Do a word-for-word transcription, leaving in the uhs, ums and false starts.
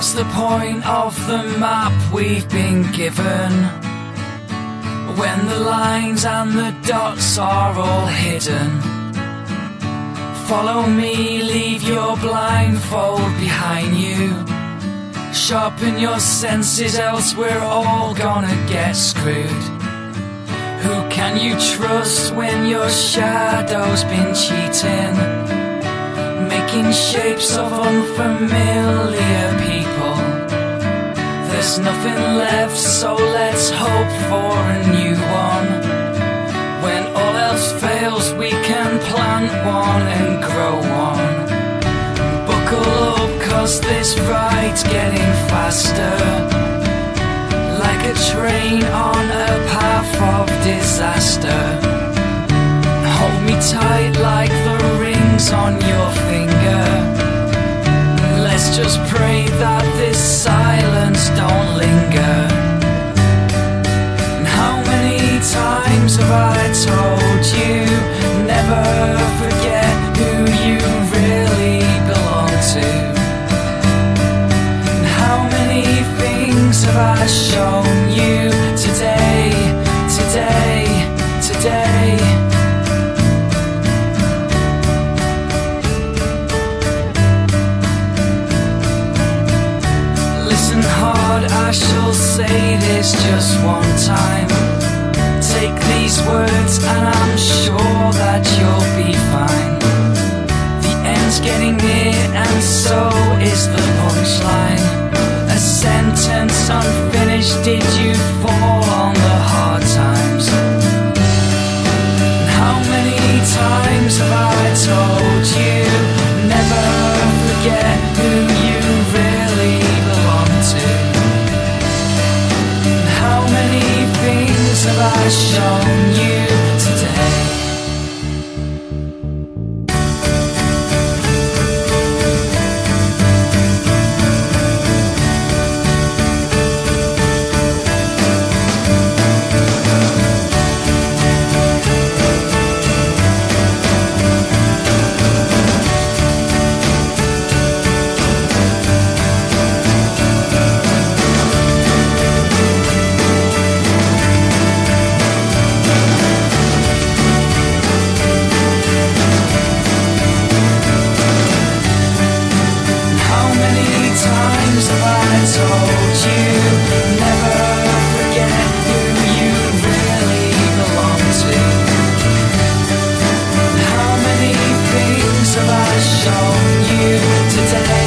What's the point of the map we've been given when the lines and the dots are all hidden? Follow me, leave your blindfold behind you. Sharpen your senses, else we're all gonna get screwed. Who can you trust when your shadow's been cheating? Making shapes of unfamiliar people. There's nothing left, so let's hope for a new one. When all else fails, we can plant one and grow one. Buckle up, cause this ride's getting faster, like a train on a path of disaster. Hold me tight like the rings on your finger. Let's just pray that this silence don't linger. And how many times have I told you, never forget who you really belong to? And how many things have I shown you today, today, today? I shall say this just one time. Take these words and I'm sure that you'll be fine. The end's getting near and so is the punchline. A sentence unfinished, did you fall on the hard times? And how many times have I told you, never forget who you really belong to? How many things have I shown you today? Shown you today.